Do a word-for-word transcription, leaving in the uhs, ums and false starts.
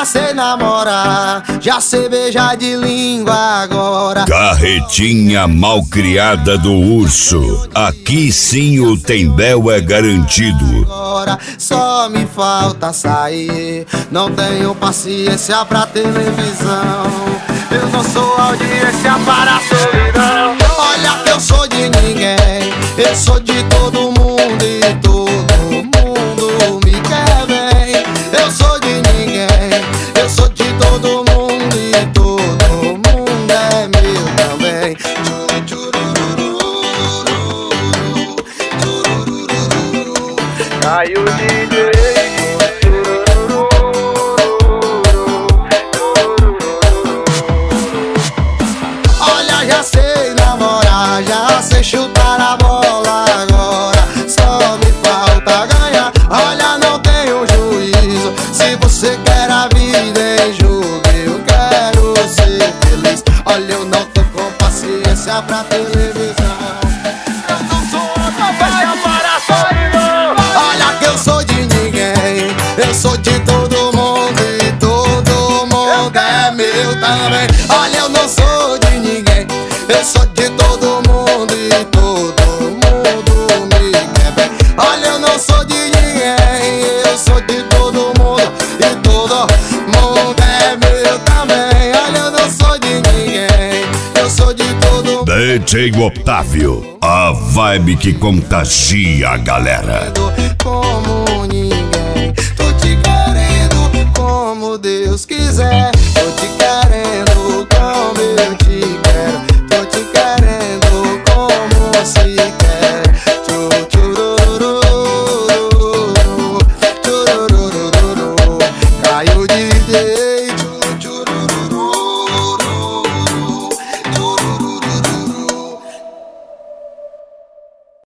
já sei namorar, já sei beijar de língua agora. Carretinha malcriada do urso, aqui sim o tembel é garantido. Agora só me falta sair, não tenho paciência pra televisão. Eu não sou audiência para a solidão. Olha que eu sou de ninguém, eu sou de todo mundo e todo mundo me quer bem. Eu sou de ninguém, eu sou de todo mundo e todo mundo é meu também. Caiu o D J. Olha, já sei namorar, já sei chutar a bola agora. Só me falta ganhar, olha, não tenho juízo. Se você quer a vida em jogo, eu quero ser feliz. Olha, eu não tô com paciência pra televisão. Eu não sou audiência para a solidão. Olha que eu sou de ninguém, eu sou de todo mundo e todo mundo é meu também. Olha, eu não sou de ninguém, eu sou de todo mundo e todo mundo me quer bem. Olha, eu não sou de ninguém, eu sou de todo mundo e todo mundo é meu também. Olha, eu não sou de ninguém, eu sou de todo mundo. D J Otávio, a vibe que contagia a galera. Como ninguém, tô te querendo como Deus quiser. Tô te